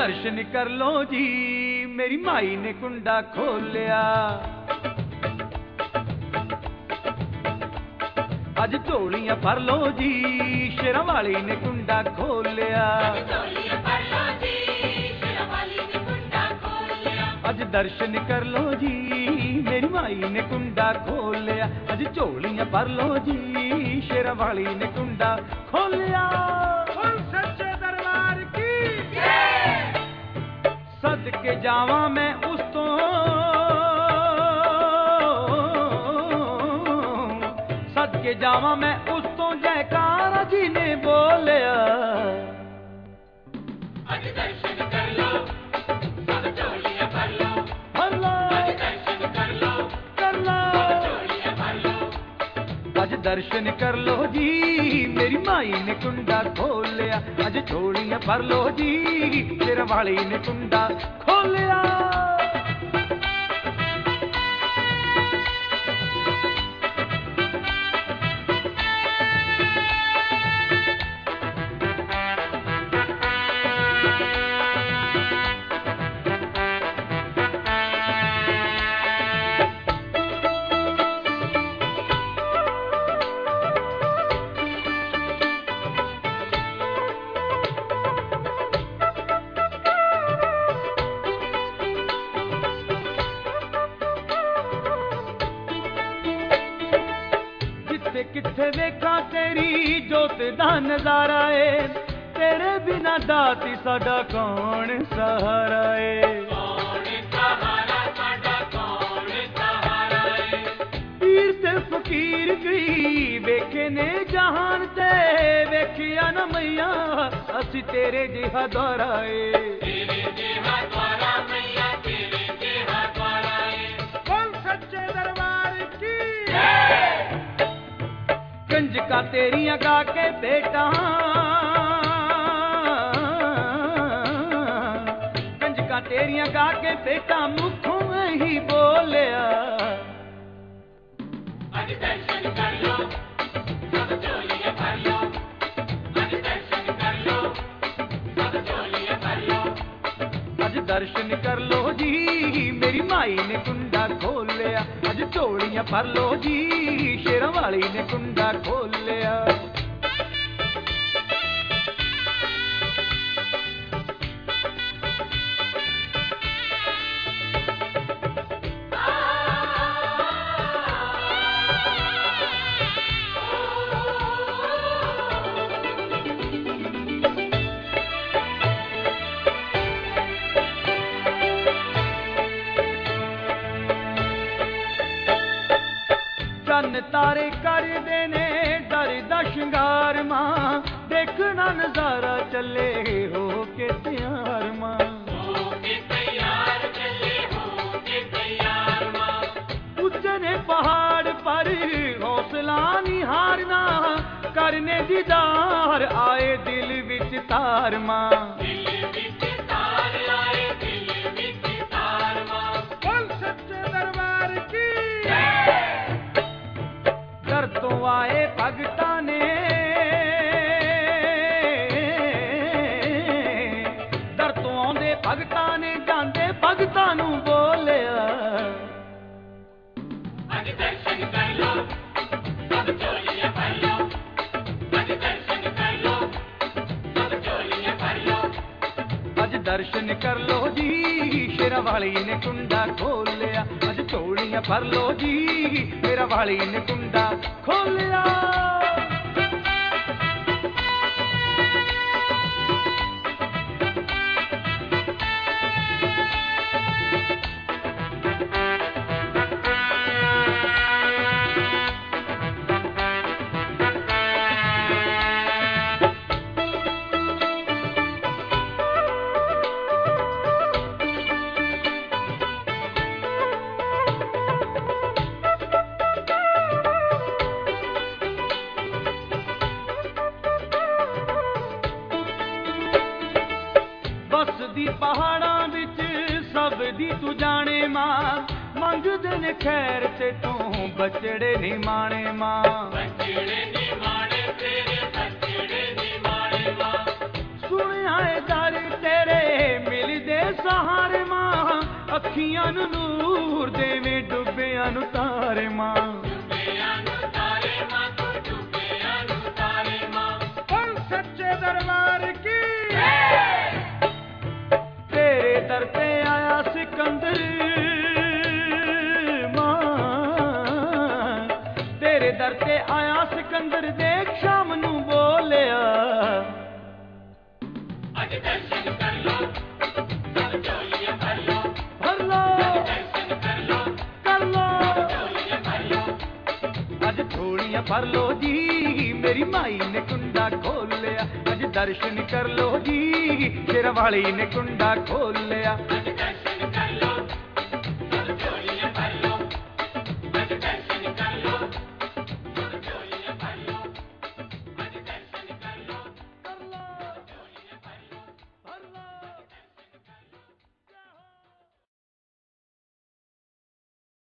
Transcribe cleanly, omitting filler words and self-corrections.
दर्शन कर लो जी, मेरी माई ने कुंडा खोलिया। अज झोलियां भर लो जी, शेरां वाली ने कुंडा खोलिया। अज दर्शन कर लो जी, मेरी माई ने कुंडा खोलिया। अज झोलियां भर लो जी, शेरां वाली ने कुंडा खोलिया। सच्चे दरबार की सदके जावा मैं उस तो, सदके जावा मैं उस तो, जयकारा जी ने बोलिया। अज दर्शन कर लो, सब झोलियां भर लो। भर लो, अज दर्शन कर लो, कर लो, सब झोलियां भर लो। अज दर्शन कर लो जी, मेरी माई ने कुंडा खोलिया। अज झोलियां भर लो जी, शेरां वाली ने कुंडा खोलिया। किथे देखा तेरी जोत दा नजारा है, तेरे बिना दाती साडा कौन सहारा है। कौन सहारा साडा, कौन सहारा है। पीर ते फकीर गई वेखे ने जहान ते, वेखिया न मैया असी तेरे जिहा द्वारा है। तेरे जिहा द्वारा मैया, तेरे जिहा द्वारा है। बोल सच्चे दरबार की कंजका तेरियां गा के बेटा, कंजका तेरियां गा के बेटा मुखों ही बोलिया। अज दर्शन कर लो, सब झोलियां भर लो। अज दर्शन कर लो, सब झोलियां भर लो। अज दर्शन कर लो जी, मेरी माई ने कुंडा खोलिया। अज झोलियां भर लो जी, शेरां वाली ने कुंडा खोलिया। चन्न तारे कर देने दर दा श्रृंगार मां, देखना नजारा चले हो के तैयार मां। हो के तैयार चले, हो के तैयार मां। उजने पहाड़ पर हौसला नहीं हारना, करने दीदार आए दिल विच तार मां। दिल विच तार आए, दिल विच तार मां। बोल सच्चे दरबार की दर तो आए भगता ने, दर तो आंदे भगता ने, जांदे भगता नू बोलिया। अज दर्शन कर लो, सब झोलियां भर लो। अज दर्शन कर लो, सब झोलियां भर लो। अज दर्शन कर लो जी, शेरां वाली ने कुंडा खोलिया। अज झोलियां भर लो जी, शेरां वाली ने कुंडा खोलिया। बसदी पहाड़ां विच सब दी तू जाने मां, मंगदे ने खैर ते तू बचड़े नहीं माने मां। बचड़े नी माने तेरे, बचड़े नी माने मां। सुनिया दर तेरे ਅੱਖੀਆਂ ਨੂੰ ਨੂਰ ਦੇਵੇਂ ਡੁੱਬਿਆਂ ਨੂੰ ਤਾਰੇ ਮਾਂ ਡੁੱਬਿਆਂ ਨੂੰ ਤਾਰੇ ਮਾਂ ਤੂੰ ਡੁੱਬਿਆਂ ਨੂੰ ਤਾਰੇ ਮਾਂ ਬੋਲ ਸੱਚੇ ਦਰਬਾਰ ਕੀ ਤੇਰੇ ਦਰ ਤੇ ਆਇਆ ਸਿਕੰਦਰ ਮਾਂ ਤੇਰੇ ਦਰ ਤੇ ਆਇਆ ਸਿਕੰਦਰ ਦੇਖ ਸ਼ਾਮ ਨੂੰ ਬੋਲਿਆ ਅੱਜ ਦਰਸ਼ਨ ਕਰ ਲੋ ਸਭ ਝੋਲੀਆਂ ਭਰ ਲੋ ਭਰ ਲੋ ਦਰਸ਼ਨ ਕਰ ਲੋ ਕਰ ਲੋ ਝੋਲੀਆਂ ਭਰ ਲੋ ਅੱਜ ਝੋਲੀਆਂ ਭਰ ਲੋ ਜੀ ਮੇਰੀ ਮਾਈ ਨੇ ਕੁੰਡਾ ਖੋਲਿਆ ਅੱਜ ਦਰਸ਼ਨ ਕਰ ਲੋ ਜੀ ਸ਼ੇਰਾਂ ਵਾਲੀ ਨੇ ਕੁੰਡਾ ਖੋਲਿਆ ਅੱਜ